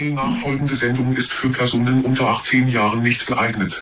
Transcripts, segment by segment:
Die nachfolgende Sendung ist für Personen unter 18 Jahren nicht geeignet.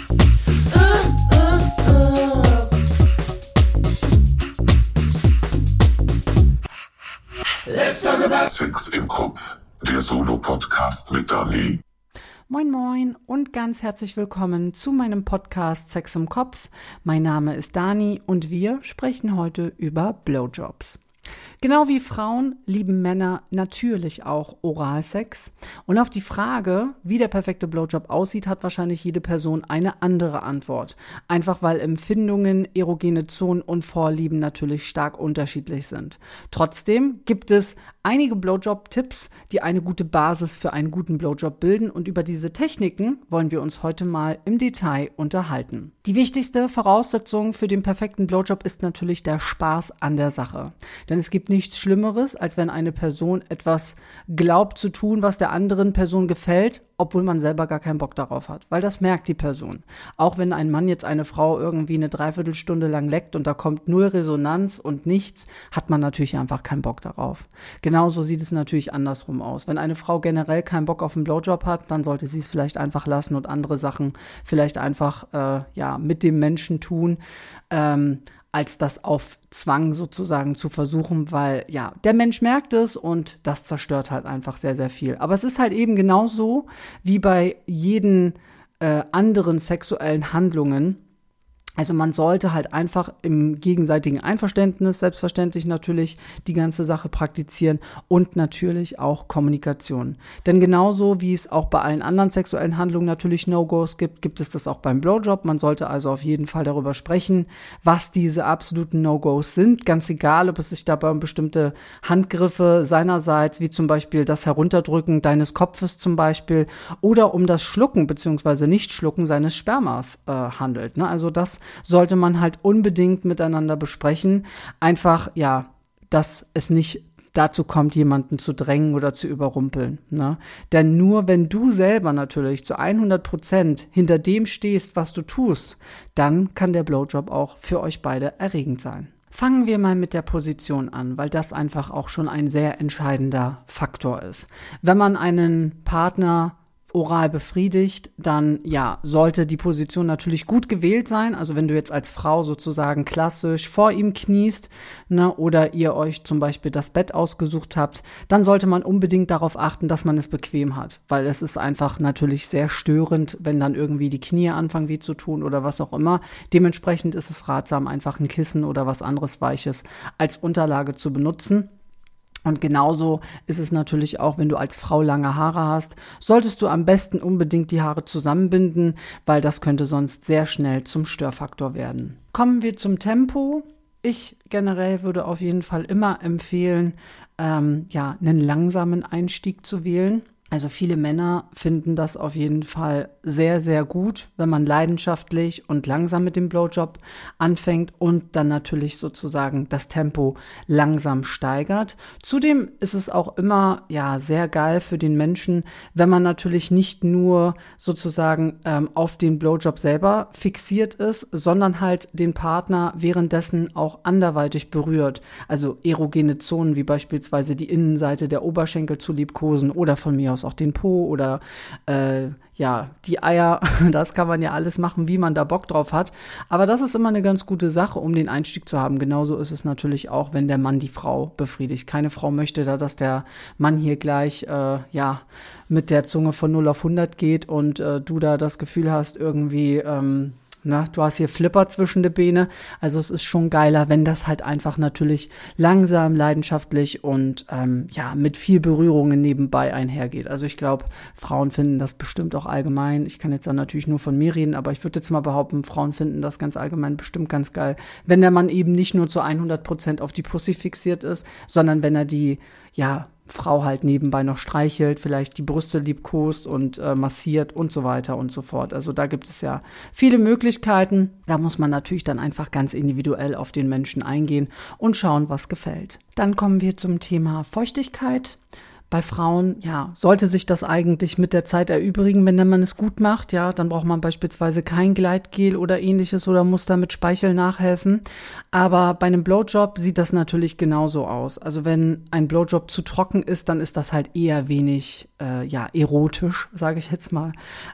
Let's talk about Sex im Kopf, der Solo-Podcast mit Dani. Moin moin und ganz herzlich willkommen zu meinem Podcast Sex im Kopf. Mein Name ist Dani und wir sprechen heute über Blowjobs. Genau wie Frauen lieben Männer natürlich auch Oralsex. Und auf die Frage, wie der perfekte Blowjob aussieht, hat wahrscheinlich jede Person eine andere Antwort. Einfach weil Empfindungen, erogene Zonen und Vorlieben natürlich stark unterschiedlich sind. Trotzdem gibt es einige Blowjob-Tipps, die eine gute Basis für einen guten Blowjob bilden. Und über diese Techniken wollen wir uns heute mal im Detail unterhalten. Die wichtigste Voraussetzung für den perfekten Blowjob ist natürlich der Spaß an der Sache. Denn es gibt nichts Schlimmeres, als wenn eine Person etwas glaubt zu tun, was der anderen Person gefällt, obwohl man selber gar keinen Bock darauf hat. Weil das merkt die Person. Auch wenn ein Mann jetzt eine Frau irgendwie eine Dreiviertelstunde lang leckt und da kommt null Resonanz und nichts, hat man natürlich einfach keinen Bock darauf. Genauso sieht es natürlich andersrum aus. Wenn eine Frau generell keinen Bock auf einen Blowjob hat, dann sollte sie es vielleicht einfach lassen und andere Sachen vielleicht einfach mit dem Menschen tun, als das auf Zwang sozusagen zu versuchen, weil der Mensch merkt es und das zerstört halt einfach sehr, sehr viel. Aber es ist halt eben genauso wie bei jeden anderen sexuellen Handlungen. Also man sollte halt einfach im gegenseitigen Einverständnis, selbstverständlich natürlich, die ganze Sache praktizieren und natürlich auch Kommunikation. Denn genauso wie es auch bei allen anderen sexuellen Handlungen natürlich No-Gos gibt, gibt es das auch beim Blowjob. Man sollte also auf jeden Fall darüber sprechen, was diese absoluten No-Gos sind. Ganz egal, ob es sich dabei um bestimmte Handgriffe seinerseits, wie zum Beispiel das Herunterdrücken deines Kopfes zum Beispiel, oder um das Schlucken bzw. Nicht-Schlucken seines Spermas handelt. Ne? Also das sollte man halt unbedingt miteinander besprechen. Einfach, dass es nicht dazu kommt, jemanden zu drängen oder zu überrumpeln. Ne? Denn nur wenn du selber natürlich zu 100% hinter dem stehst, was du tust, dann kann der Blowjob auch für euch beide erregend sein. Fangen wir mal mit der Position an, weil das einfach auch schon ein sehr entscheidender Faktor ist. Wenn man einen Partner oral befriedigt, dann sollte die Position natürlich gut gewählt sein. Also wenn du jetzt als Frau sozusagen klassisch vor ihm kniest, oder ihr euch zum Beispiel das Bett ausgesucht habt, dann sollte man unbedingt darauf achten, dass man es bequem hat. Weil es ist einfach natürlich sehr störend, wenn dann irgendwie die Knie anfangen weh zu tun oder was auch immer. Dementsprechend ist es ratsam, einfach ein Kissen oder was anderes Weiches als Unterlage zu benutzen. Und genauso ist es natürlich auch, wenn du als Frau lange Haare hast, solltest du am besten unbedingt die Haare zusammenbinden, weil das könnte sonst sehr schnell zum Störfaktor werden. Kommen wir zum Tempo. Ich generell würde auf jeden Fall immer empfehlen, einen langsamen Einstieg zu wählen. Also viele Männer finden das auf jeden Fall sehr, sehr gut, wenn man leidenschaftlich und langsam mit dem Blowjob anfängt und dann natürlich sozusagen das Tempo langsam steigert. Zudem ist es auch immer sehr geil für den Menschen, wenn man natürlich nicht nur sozusagen auf den Blowjob selber fixiert ist, sondern halt den Partner währenddessen auch anderweitig berührt. Also erogene Zonen wie beispielsweise die Innenseite der Oberschenkel zu liebkosen oder von mir aus auch den Po oder die Eier, das kann man ja alles machen, wie man da Bock drauf hat. Aber das ist immer eine ganz gute Sache, um den Einstieg zu haben. Genauso ist es natürlich auch, wenn der Mann die Frau befriedigt. Keine Frau möchte da, dass der Mann hier gleich mit der Zunge von 0 auf 100 geht und du da das Gefühl hast, irgendwie du hast hier Flipper zwischen die Beine. Also es ist schon geiler, wenn das halt einfach natürlich langsam, leidenschaftlich und mit viel Berührungen nebenbei einhergeht. Also ich glaube, Frauen finden das bestimmt auch allgemein. Ich kann jetzt dann natürlich nur von mir reden, aber ich würde jetzt mal behaupten, Frauen finden das ganz allgemein bestimmt ganz geil, wenn der Mann eben nicht nur zu 100% auf die Pussy fixiert ist, sondern wenn er die Frau halt nebenbei noch streichelt, vielleicht die Brüste liebkost und massiert und so weiter und so fort. Also da gibt es ja viele Möglichkeiten. Da muss man natürlich dann einfach ganz individuell auf den Menschen eingehen und schauen, was gefällt. Dann kommen wir zum Thema Feuchtigkeit. Bei Frauen, sollte sich das eigentlich mit der Zeit erübrigen, wenn der Mann es gut macht, dann braucht man beispielsweise kein Gleitgel oder ähnliches oder muss da mit Speichel nachhelfen. Aber bei einem Blowjob sieht das natürlich genauso aus. Also wenn ein Blowjob zu trocken ist, dann ist das halt eher wenig, erotisch, sage ich jetzt mal.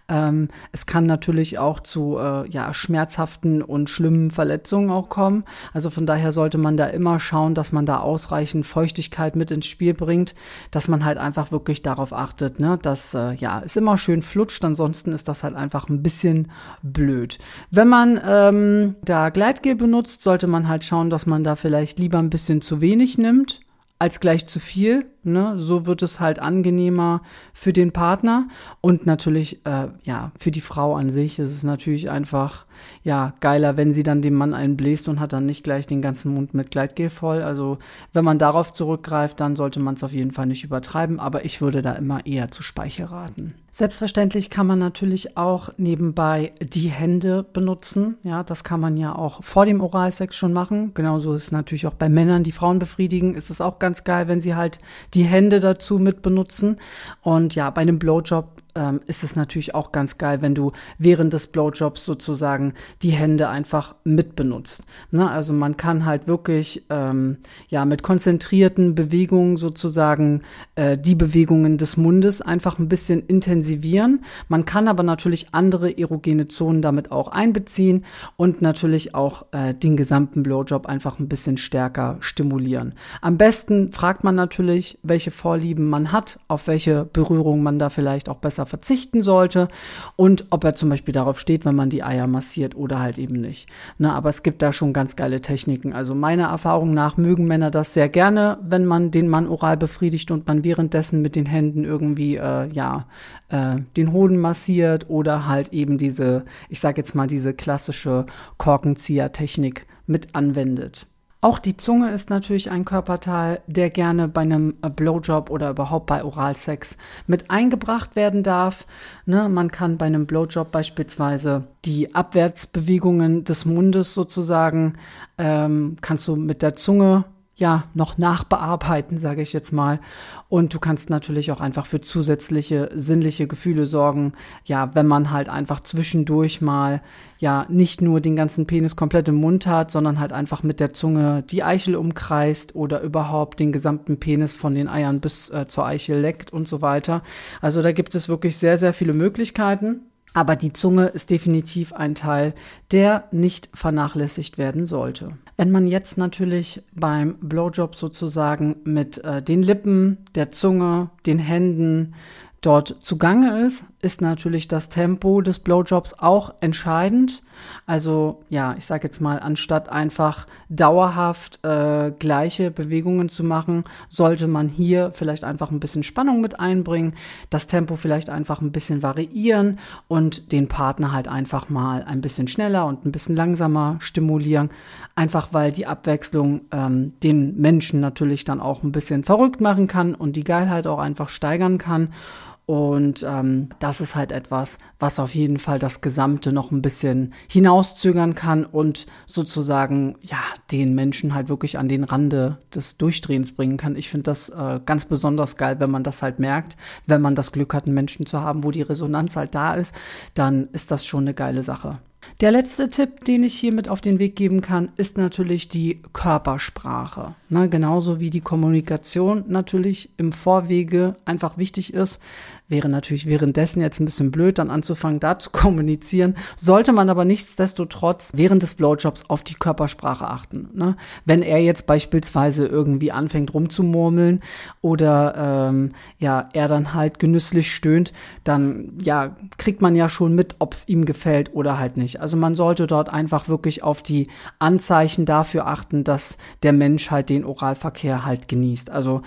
Es kann natürlich auch zu, schmerzhaften und schlimmen Verletzungen auch kommen. Also von daher sollte man da immer schauen, dass man da ausreichend Feuchtigkeit mit ins Spiel bringt, dass man halt einfach wirklich darauf achtet, ne, dass es immer schön flutscht, ansonsten ist das halt einfach ein bisschen blöd. Wenn man da Gleitgel benutzt, sollte man halt schauen, dass man da vielleicht lieber ein bisschen zu wenig nimmt als gleich zu viel, ne? So wird es halt angenehmer für den Partner und natürlich, für die Frau an sich ist es natürlich einfach, geiler, wenn sie dann dem Mann einen bläst und hat dann nicht gleich den ganzen Mund mit Gleitgel voll. Also wenn man darauf zurückgreift, dann sollte man es auf jeden Fall nicht übertreiben, aber ich würde da immer eher zu Speichel raten. Selbstverständlich kann man natürlich auch nebenbei die Hände benutzen. Ja, das kann man ja auch vor dem Oralsex schon machen. Genauso ist es natürlich auch bei Männern, die Frauen befriedigen, ist es auch ganz geil, wenn sie halt die Hände dazu mit benutzen. Und bei einem Blowjob ist es natürlich auch ganz geil, wenn du während des Blowjobs sozusagen die Hände einfach mit benutzt. Ne? Also man kann halt wirklich mit konzentrierten Bewegungen sozusagen die Bewegungen des Mundes einfach ein bisschen intensivieren. Man kann aber natürlich andere erogene Zonen damit auch einbeziehen und natürlich auch den gesamten Blowjob einfach ein bisschen stärker stimulieren. Am besten fragt man natürlich, welche Vorlieben man hat, auf welche Berührung man da vielleicht auch besser verzichten sollte und ob er zum Beispiel darauf steht, wenn man die Eier massiert oder halt eben nicht. Na, aber es gibt da schon ganz geile Techniken. Also meiner Erfahrung nach mögen Männer das sehr gerne, wenn man den Mann oral befriedigt und man währenddessen mit den Händen irgendwie den Hoden massiert oder halt eben diese, ich sag jetzt mal, diese klassische Korkenzieher-Technik mit anwendet. Auch die Zunge ist natürlich ein Körperteil, der gerne bei einem Blowjob oder überhaupt bei Oralsex mit eingebracht werden darf. Ne, man kann bei einem Blowjob beispielsweise die Abwärtsbewegungen des Mundes sozusagen, kannst du mit der Zunge noch nachbearbeiten, sage ich jetzt mal. Und du kannst natürlich auch einfach für zusätzliche sinnliche Gefühle sorgen, wenn man halt einfach zwischendurch mal nicht nur den ganzen Penis komplett im Mund hat, sondern halt einfach mit der Zunge die Eichel umkreist oder überhaupt den gesamten Penis von den Eiern bis zur Eichel leckt und so weiter. Also da gibt es wirklich sehr, sehr viele Möglichkeiten. Aber die Zunge ist definitiv ein Teil, der nicht vernachlässigt werden sollte. Wenn man jetzt natürlich beim Blowjob sozusagen mit den Lippen, der Zunge, den Händen dort zugange ist natürlich das Tempo des Blowjobs auch entscheidend. Also ich sage jetzt mal, anstatt einfach dauerhaft gleiche Bewegungen zu machen, sollte man hier vielleicht einfach ein bisschen Spannung mit einbringen, das Tempo vielleicht einfach ein bisschen variieren und den Partner halt einfach mal ein bisschen schneller und ein bisschen langsamer stimulieren, einfach weil die Abwechslung den Menschen natürlich dann auch ein bisschen verrückt machen kann und die Geilheit auch einfach steigern kann. Und das ist halt etwas, was auf jeden Fall das Gesamte noch ein bisschen hinauszögern kann und sozusagen den Menschen halt wirklich an den Rande des Durchdrehens bringen kann. Ich finde das ganz besonders geil, wenn man das halt merkt. Wenn man das Glück hat, einen Menschen zu haben, wo die Resonanz halt da ist, dann ist das schon eine geile Sache. Der letzte Tipp, den ich hier mit auf den Weg geben kann, ist natürlich die Körpersprache. Genauso wie die Kommunikation natürlich im Vorwege einfach wichtig ist. Wäre natürlich währenddessen jetzt ein bisschen blöd, dann anzufangen, da zu kommunizieren. Sollte man aber nichtsdestotrotz während des Blowjobs auf die Körpersprache achten. Wenn er jetzt beispielsweise irgendwie anfängt rumzumurmeln oder er dann halt genüsslich stöhnt, dann kriegt man ja schon mit, ob es ihm gefällt oder halt nicht. Also man sollte dort einfach wirklich auf die Anzeichen dafür achten, dass der Mensch halt den Oralverkehr halt genießt. Also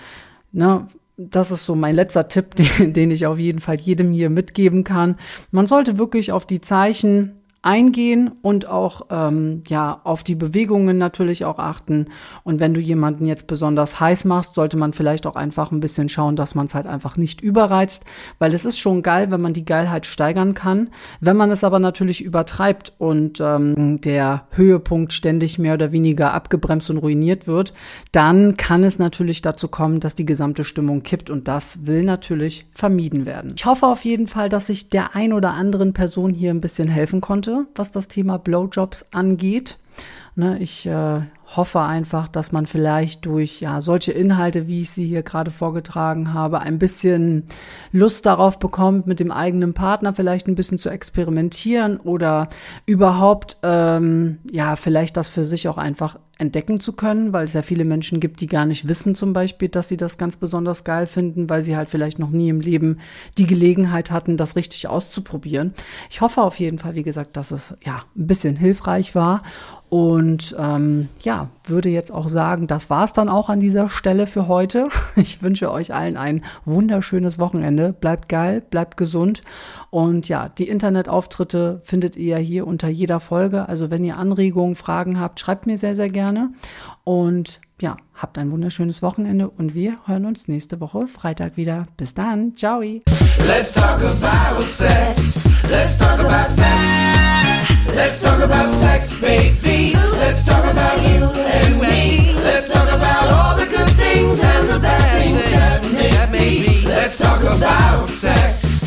das ist so mein letzter Tipp, den ich auf jeden Fall jedem hier mitgeben kann. Man sollte wirklich auf die Zeichen eingehen und auch auf die Bewegungen natürlich auch achten. Und wenn du jemanden jetzt besonders heiß machst, sollte man vielleicht auch einfach ein bisschen schauen, dass man es halt einfach nicht überreizt, weil es ist schon geil, wenn man die Geilheit steigern kann. Wenn man es aber natürlich übertreibt und der Höhepunkt ständig mehr oder weniger abgebremst und ruiniert wird, dann kann es natürlich dazu kommen, dass die gesamte Stimmung kippt und das will natürlich vermieden werden. Ich hoffe auf jeden Fall, dass ich der ein oder anderen Person hier ein bisschen helfen konnte, was das Thema Blowjobs angeht. Ich hoffe einfach, dass man vielleicht durch solche Inhalte, wie ich sie hier gerade vorgetragen habe, ein bisschen Lust darauf bekommt, mit dem eigenen Partner vielleicht ein bisschen zu experimentieren oder überhaupt vielleicht das für sich auch einfach entdecken zu können, weil es ja viele Menschen gibt, die gar nicht wissen zum Beispiel, dass sie das ganz besonders geil finden, weil sie halt vielleicht noch nie im Leben die Gelegenheit hatten, das richtig auszuprobieren. Ich hoffe auf jeden Fall, wie gesagt, dass es ein bisschen hilfreich war und würde jetzt auch sagen, das war's dann auch an dieser Stelle für heute. Ich wünsche euch allen ein wunderschönes Wochenende. Bleibt geil, bleibt gesund und die Internetauftritte findet ihr hier unter jeder Folge. Also wenn ihr Anregungen, Fragen habt, schreibt mir sehr, sehr gerne und habt ein wunderschönes Wochenende und wir hören uns nächste Woche Freitag wieder. Bis dann, ciao. Let's talk about sex. Let's talk about sex. Let's talk about sex, baby. Let's talk about you and me. Let's talk about all the good things and the bad things that may be. Let's talk about sex.